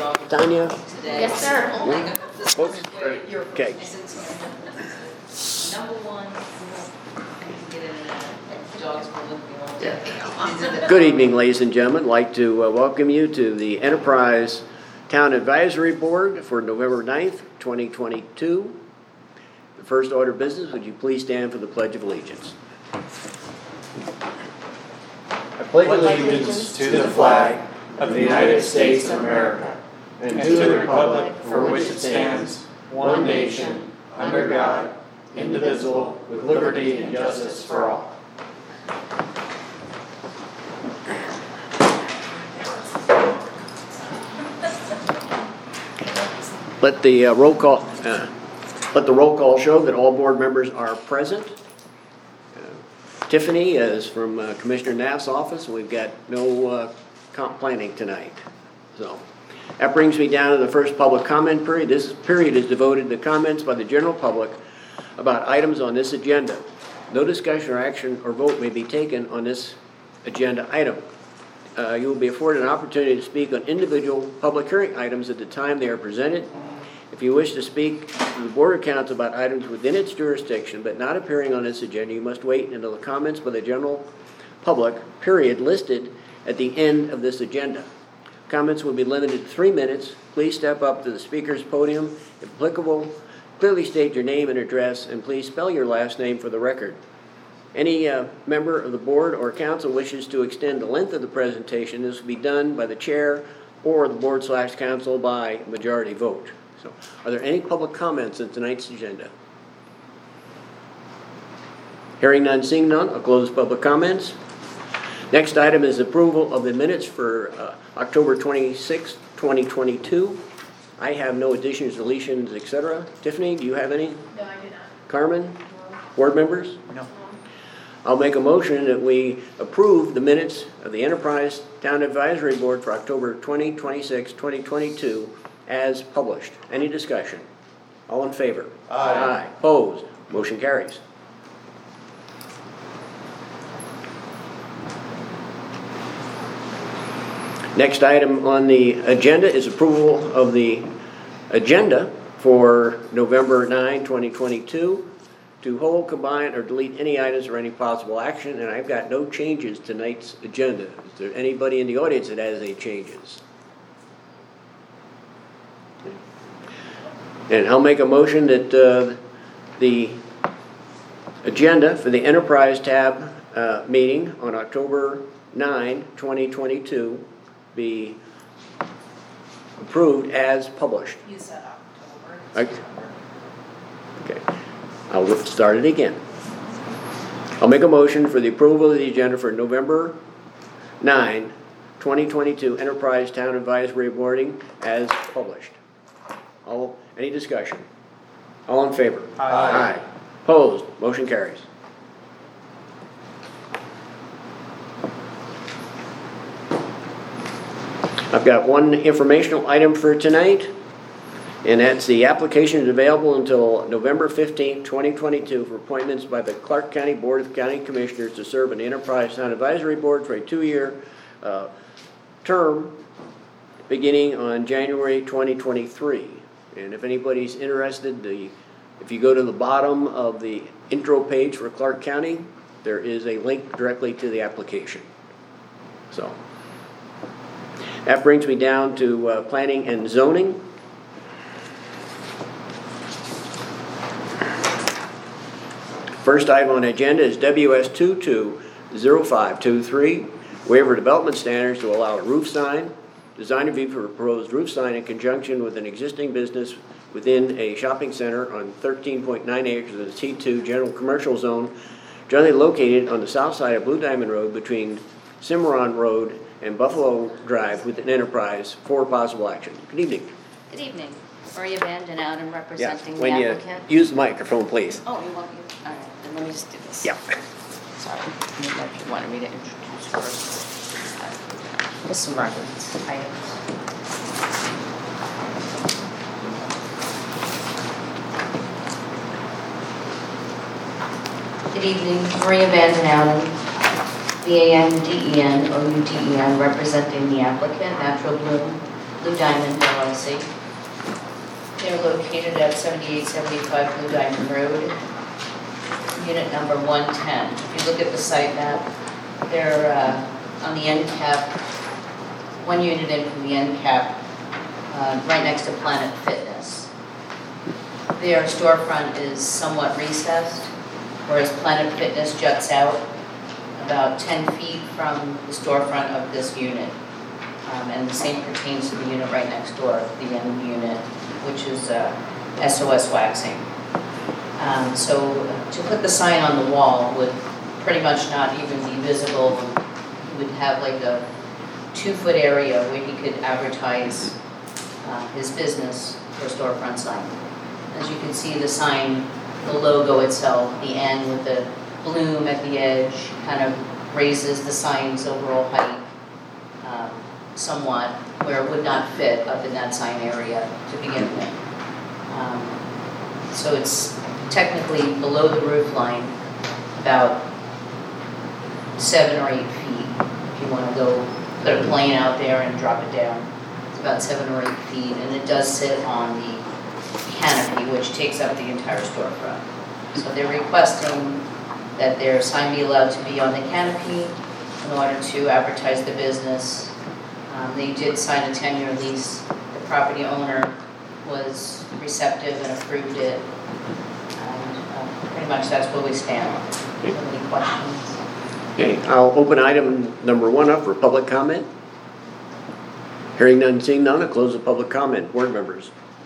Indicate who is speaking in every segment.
Speaker 1: Tanya?
Speaker 2: Yes, sir.
Speaker 3: Oh my God.
Speaker 1: Folks? Okay.
Speaker 3: Number one, get in dogs for living all day.
Speaker 1: Good evening, ladies and gentlemen. I'd like to welcome you to the Enterprise Town Advisory Board for November 9th, 2022. The first order of business, would you please stand for the Pledge of Allegiance?
Speaker 4: I pledge allegiance to the flag of the United States of America and to the republic for which it stands, one nation, under God, indivisible, with liberty and justice for all.
Speaker 1: Let the roll call show that all board members are present. Tiffany is from Commissioner Naff's office. We've got no comp planning tonight. So that brings me down to the first public comment period. This period is devoted to comments by the general public about items on this agenda. No discussion or action or vote may be taken on this agenda item. You will be afforded an opportunity to speak on individual public hearing items at the time they are presented. If you wish to speak to the Board of Council about items within its jurisdiction but not appearing on this agenda, you must wait until the comments by the general public period listed at the end of this agenda. Comments will be limited to 3 minutes. Please step up to the speaker's podium. If applicable, clearly state your name and address, and please spell your last name for the record. Any member of the board or council wishes to extend the length of the presentation, this will be done by the chair or the board/council by majority vote. So, are there any public comments on tonight's agenda? Hearing none, seeing none, I'll close public comments. Next item is approval of the minutes for October 26, 2022. I have no additions, deletions, etc. Tiffany, do you have any?
Speaker 2: No, I do not.
Speaker 1: Carmen? Board members?
Speaker 4: No.
Speaker 1: I'll make a motion that we approve the minutes of the Enterprise Town Advisory Board for October 26, 2022 as published. Any discussion? All in favor?
Speaker 4: Aye.
Speaker 1: Opposed? Motion carries. Next item on the agenda is approval of the agenda for November 9, 2022 to hold, combine, or delete any items or any possible action, and I've got no changes to tonight's agenda. Is there anybody in the audience that has any changes? And I'll make a motion that the agenda for the Enterprise Tab meeting on October 9, 2022 be approved as published.
Speaker 3: You said October.
Speaker 1: Okay. I'll start it again. I'll make a motion for the approval of the agenda for November 9, 2022 Enterprise Town Advisory Boarding as published. Any discussion? All in favor?
Speaker 4: Aye.
Speaker 1: Opposed? Motion carries. I've got one informational item for tonight, and that's the application is available until November 15, 2022 for appointments by the Clark County Board of County Commissioners to serve on the Enterprise Town Advisory Board for a 2-year term beginning on January 2023. And if anybody's interested, if you go to the bottom of the intro page for Clark County, there is a link directly to the application. So that brings me down to planning and zoning. First item on the agenda is WS 220523, waiver development standards to allow a roof sign. Design review for a proposed roof sign in conjunction with an existing business within a shopping center on 13.9 acres of the T2 General Commercial Zone, generally located on the south side of Blue Diamond Road between Cimarron Road and Buffalo Drive with an Enterprise for possible action. Good evening.
Speaker 5: Good evening. Maria Vanden out and representing the
Speaker 1: When you
Speaker 5: applicant.
Speaker 1: use the microphone, please.
Speaker 5: Oh, you want me? All right, then let me just do this.
Speaker 1: Yeah.
Speaker 5: Sorry. I didn't know if you wanted me to introduce first. Just some reference items. Good evening. Maria Vanden Outen, VANDENOUTEN, representing the applicant, Natural Bloom Blue Diamond LLC. They're located at 7875 Blue Diamond Road, unit number 110. If you look at the site map, they're on the end cap, one unit in from the end cap, right next to Planet Fitness. Their storefront is somewhat recessed, whereas Planet Fitness juts out about 10 feet from the storefront of this unit. And the same pertains to the unit right next door, the end unit, which is SOS Waxing. So to put the sign on the wall would pretty much not even be visible. He would have like a 2-foot area where he could advertise his business for a storefront sign. As you can see, the sign, the logo itself, the N with the bloom at the edge, kind of raises the sign's overall height somewhat, where it would not fit up in that sign area to begin with. So it's technically below the roof line, about 7 or 8 feet. If you want to go put a plane out there and drop it down, it's about 7 or 8 feet, and it does sit on the canopy, which takes up the entire storefront. So they're requesting that their sign be allowed to be on the canopy in order to advertise the business. They did sign a 10-year lease. The property owner was receptive and approved it. And pretty much that's where we stand. Do you have any questions?
Speaker 1: Okay, I'll open item number 1 up for public comment. Hearing none, seeing none, I'll close the public comment. Board members.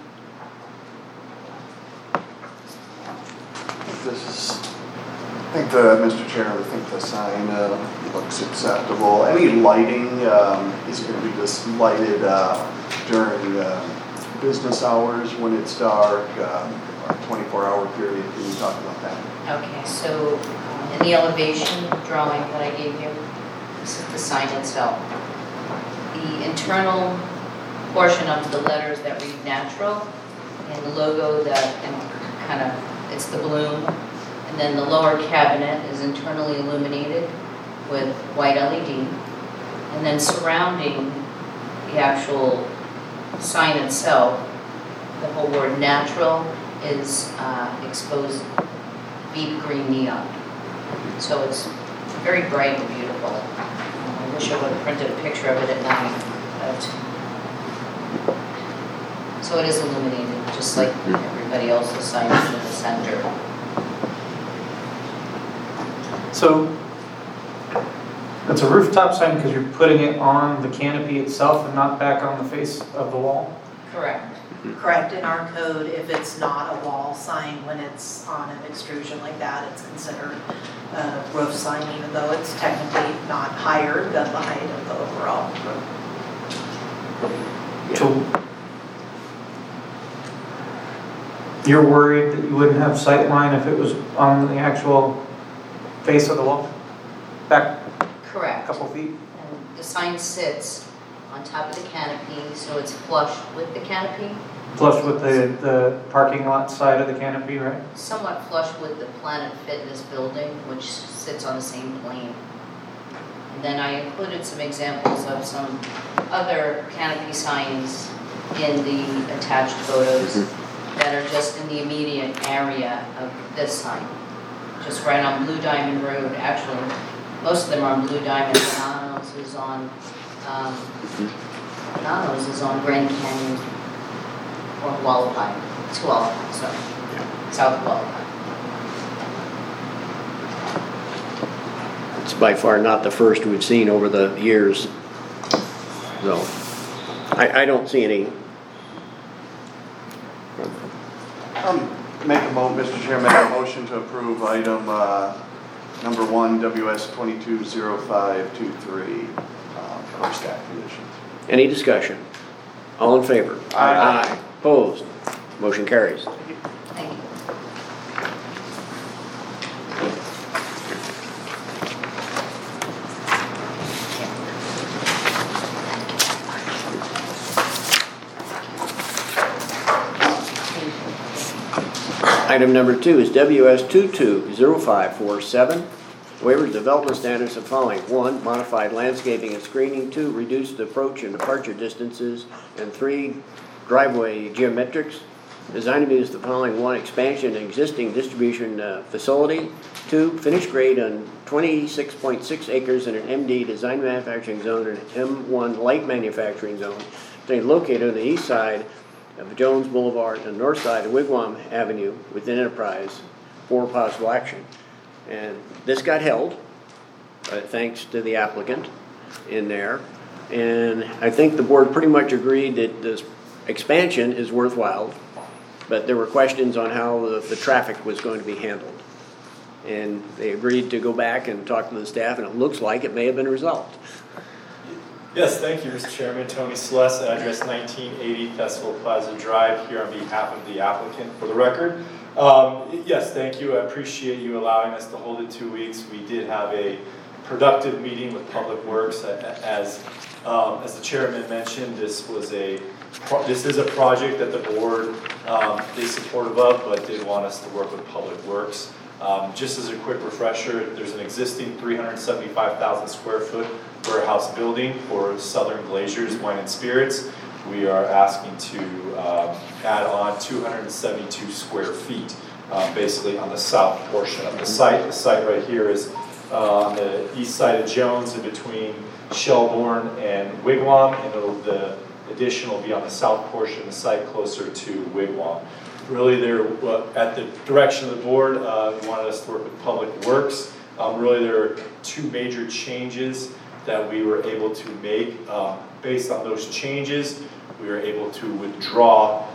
Speaker 2: Mr. Chair, I think the sign looks acceptable. Any lighting, is it going to be just lighted during business hours when it's dark, or 24-hour period? Can you talk about that?
Speaker 5: Okay, so in the elevation drawing that I gave you, this is the sign itself. The internal portion of the letters that read natural, and the logo that kind of, it's the bloom. And then the lower cabinet is internally illuminated with white LED. And then surrounding the actual sign itself, the whole word natural is exposed deep green neon. So it's very bright and beautiful. I wish I would have printed a picture of it at night. So it is illuminated, just like everybody else's sign in the center.
Speaker 4: So it's a rooftop sign because you're putting it on the canopy itself and not back on the face of the wall?
Speaker 5: Correct.
Speaker 6: Correct, in our code, if it's not a wall sign, when it's on an extrusion like that, it's considered a roof sign, even though it's technically not higher than the height of the overall roof.
Speaker 4: So you're worried that you wouldn't have sight line if it was on the actual face of the wall? Back a
Speaker 5: Correct.
Speaker 4: couple feet?
Speaker 5: And the sign sits on top of the canopy, so it's flush with the canopy,
Speaker 4: Flush with the parking lot side of the canopy, right?
Speaker 5: somewhat flush with the Planet Fitness building, which sits on the same plane. And then I included some examples of some other canopy signs in the attached photos that are just in the immediate area of this sign. Just right on Blue Diamond Road. Actually, most of them are on Blue Diamond. Nano's is on Grand Canyon or Wallapai. It's Wallapai, sorry. South of Wallapai.
Speaker 1: It's by far not the first we've seen over the years. So, I don't see any.
Speaker 2: Mr. Chair, make a motion to approve item number 1, WS 220523, per staff conditions.
Speaker 1: Any discussion? All in favor?
Speaker 2: Aye.
Speaker 1: Opposed? Motion carries.
Speaker 5: Thank you.
Speaker 1: Item number 2 is WS 220547, Waiver development standards of following: 1, modified landscaping and screening; 2, reduced approach and departure distances; and 3, driveway geometrics. Design to use the following: 1, expansion in existing distribution facility; 2, finished grade on 26.6 acres in an MD design manufacturing zone and M1 light manufacturing zone, located on the east side of Jones Boulevard and north side of Wigwam Avenue within Enterprise, for possible action. And this got held, thanks to the applicant in there. And I think the board pretty much agreed that this expansion is worthwhile, but there were questions on how the traffic was going to be handled. And they agreed to go back and talk to the staff, and it looks like it may have been resolved.
Speaker 7: Yes, thank you, Mr. Chairman. Tony Celeste, address 1980 Festival Plaza Drive, here on behalf of the applicant for the record. Yes, thank you. I appreciate you allowing us to hold it 2 weeks. We did have a productive meeting with Public Works. As the chairman mentioned, this is a project that the board is supportive of, but did want us to work with Public Works. Just as a quick refresher, there's an existing 375,000 square foot warehouse building for Southern Glazers Wine and Spirits. We are asking to add on 272 square feet, basically on the south portion of the site. The site right here is on the east side of Jones, in between Shelbourne and Wigwam, and the addition will be on the south portion of the site, closer to Wigwam. Really, at the direction of the board, wanted us to work with Public Works. Really, there are two major changes that we were able to make. Based on those changes, we were able to withdraw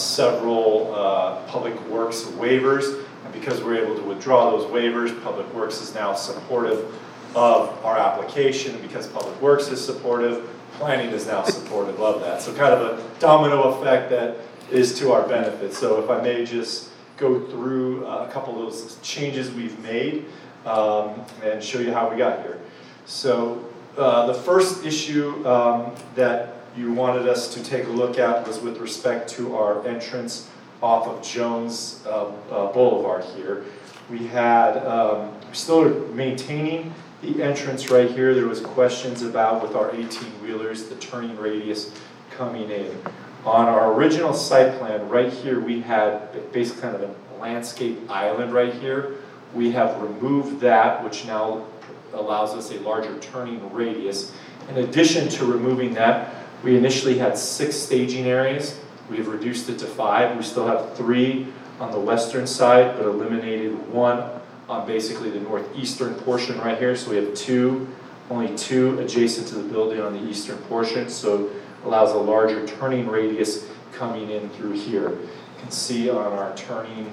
Speaker 7: several Public Works waivers. And because we're able to withdraw those waivers, Public Works is now supportive of our application. And because Public Works is supportive, planning is now supportive of that. So kind of a domino effect that is to our benefit. So if I may just go through a couple of those changes we've made and show you how we got here. So the first issue that you wanted us to take a look at was with respect to our entrance off of Jones Boulevard here. We're still maintaining the entrance right here. There was questions about, with our 18-wheelers, the turning radius coming in. On our original site plan, right here, we had basically kind of a landscape island right here. We have removed that, which now allows us a larger turning radius. In addition to removing that, we initially had 6 staging areas. We have reduced it to 5. We still have 3 on the western side, but eliminated 1 on basically the northeastern portion right here. So we have only 2 adjacent to the building on the eastern portion. So allows a larger turning radius coming in through here. You can see on our turning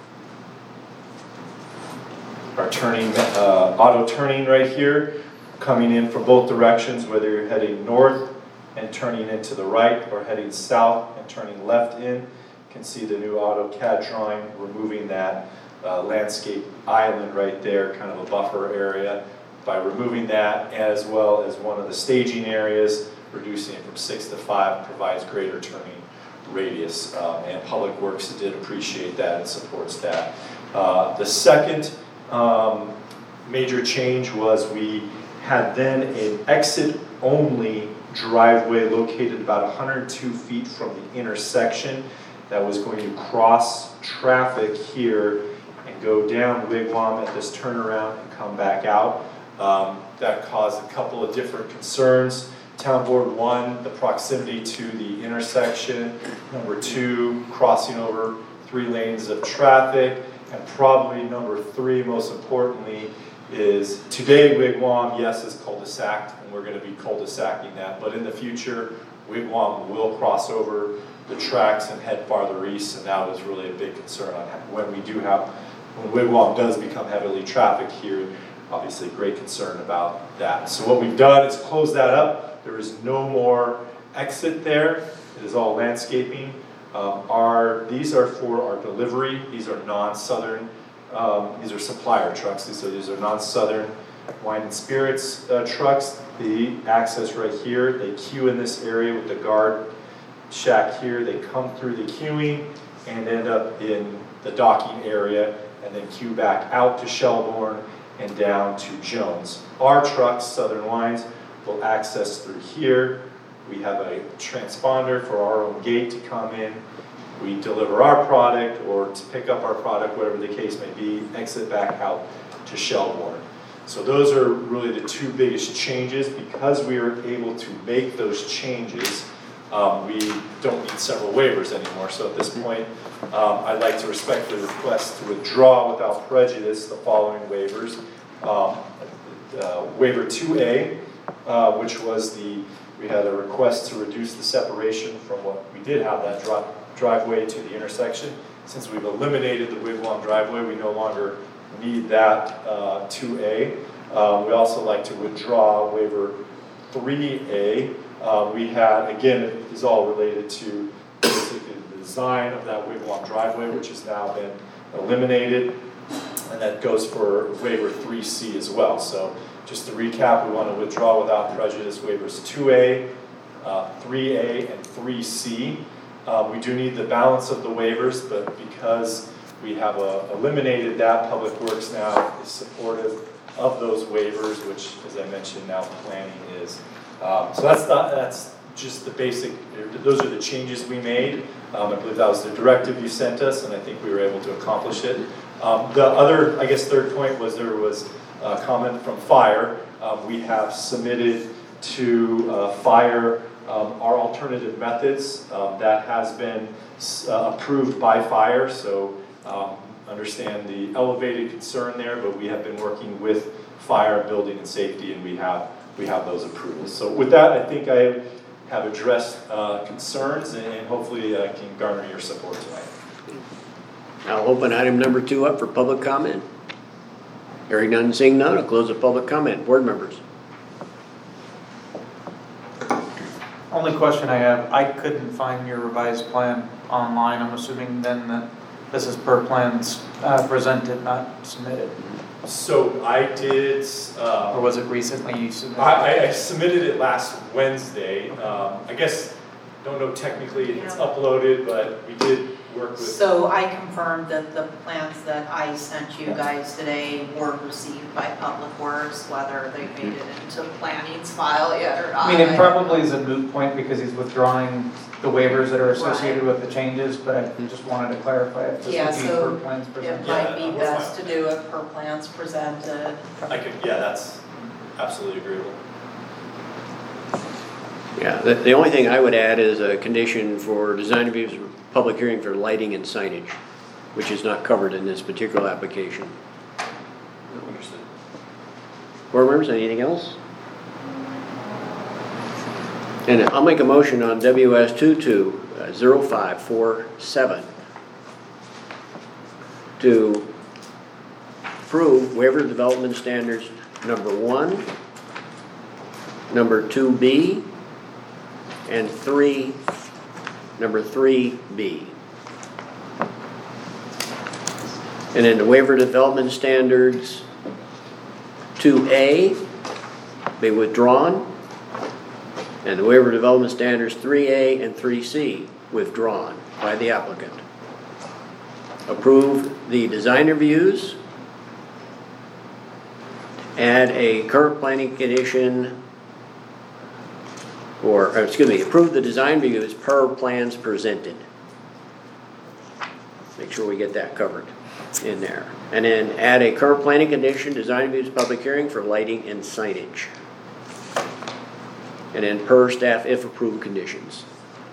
Speaker 7: auto turning right here, coming in from both directions, whether you're heading north and turning into the right, or heading south and turning left in. You can see the new AutoCAD drawing, removing that landscape island right there, kind of a buffer area. By removing that, as well as one of the staging areas, reducing it from 6 to 5, provides greater turning radius. And Public Works did appreciate that and supports that. The second major change was we had then an exit-only driveway located about 102 feet from the intersection that was going to cross traffic here and go down Wigwam at this turnaround and come back out. That caused a couple of different concerns. Town Board 1, the proximity to the intersection. Number 2, crossing over 3 lanes of traffic. And probably number 3, most importantly, is today Wigwam, yes, is cul-de-saced, and we're going to be cul-de-sacing that. But in the future, Wigwam will cross over the tracks and head farther east, and that was really a big concern on when Wigwam does become heavily trafficked here. Obviously, great concern about that. So what we've done is close that up. There is no more exit there. It is all landscaping. These are for our delivery. These are non-Southern. These are supplier trucks. These are non-Southern Wine and Spirits trucks. The access right here. They queue in this area with the guard shack here. They come through the queuing and end up in the docking area, and then queue back out to Shelbourne and down to Jones. Our trucks, Southern Lines, will access through here. We have a transponder for our own gate to come in. We deliver our product or to pick up our product, whatever the case may be, exit back out to Shelbourne. So those are really the two biggest changes. Because we are able to make those changes, we don't need several waivers anymore. So at this point, I'd like to respectfully request to withdraw without prejudice the following waivers. Waiver 2A, which was we had a request to reduce the separation from what we did have that driveway to the intersection. Since we've eliminated the wigwam driveway, we no longer need that 2A. We also like to withdraw waiver 3A. We had, again, it is all related to basically the design of that wigwam driveway, which has now been eliminated, and that goes for waiver 3C as well. So just to recap, we want to withdraw without prejudice waivers 2A, 3A, and 3C. We do need the balance of the waivers, but because we have eliminated that, Public Works now is supportive of those waivers, which, as I mentioned, now planning is. So that's just the basic, those are the changes we made. I believe that was the directive you sent us, and I think we were able to accomplish it. The other, I guess, third point was there was a comment from Fire. We have submitted to Fire our alternative methods. That has been approved by Fire, so understand the elevated concern there, but we have been working with Fire, Building, and Safety, and we have those approvals. So with that, I think I have addressed concerns, and hopefully I can garner your support tonight.
Speaker 1: I'll open item number 2 up for public comment. Hearing none, seeing none, I'll close the public comment. Board members.
Speaker 4: Only question I have, I couldn't find your revised plan online. I'm assuming then that this is per plans presented, not submitted.
Speaker 7: So I did.
Speaker 4: Or was it recently you submitted?
Speaker 7: I submitted it last Wednesday. I guess, don't know technically if it's uploaded, but we did work with.
Speaker 6: So I confirmed that the plans that I sent you guys today were received by Public Works, whether they made it into planning's file yet or not.
Speaker 4: I mean, it probably is a moot point because he's withdrawing the waivers that are associated with the changes, but I just wanted to clarify if this would be per plans
Speaker 6: It
Speaker 4: presented.
Speaker 6: might be
Speaker 7: Yeah,
Speaker 6: best to do it per plans presented.
Speaker 7: That's absolutely agreeable.
Speaker 1: Yeah, the only thing I would add is a condition for design reviews for public hearing for lighting and signage, which is not covered in this particular application.
Speaker 7: Understood.
Speaker 1: Board members, anything else? And I'll make a motion on WS 220547 to approve waiver development standards number 1, number 2B, and number 3B. And then the waiver development standards 2A be withdrawn, and the waiver development standards 3A and 3C withdrawn by the applicant. Approve the design reviews, add a current planning condition, approve the design reviews per plans presented. Make sure we get that covered in there. And then add a current planning condition, design reviews, public hearing for lighting and signage. And then per staff if approved conditions.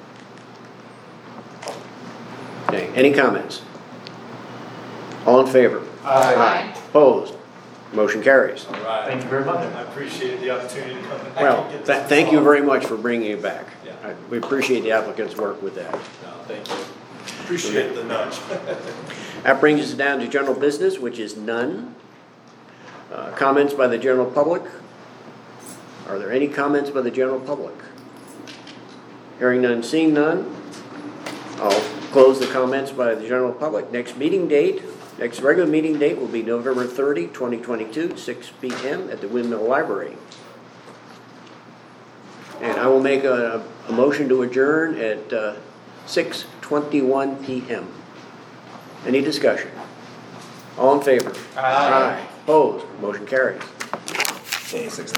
Speaker 1: Okay, any comments? All in favor?
Speaker 3: Aye.
Speaker 1: Opposed? Motion carries.
Speaker 7: All right.
Speaker 4: Thank you very much.
Speaker 7: I appreciate the opportunity to come back.
Speaker 1: Well,
Speaker 7: and get this
Speaker 1: thank you
Speaker 7: resolved.
Speaker 1: very much for bringing it back.
Speaker 7: Yeah.
Speaker 1: We appreciate the applicant's work with that.
Speaker 7: No, thank you. Appreciate the nudge.
Speaker 1: That brings us down to general business, which is none. Comments by the general public? Are there any comments by the general public? Hearing none, seeing none, I'll close the comments by the general public. Next regular meeting date will be November 30, 2022, 6 p.m. at the Windmill Library. And I will make a motion to adjourn at 6:21 p.m. Any discussion? All in favor?
Speaker 4: Aye.
Speaker 1: Opposed? Opposed? Motion carries.
Speaker 8: Okay, 6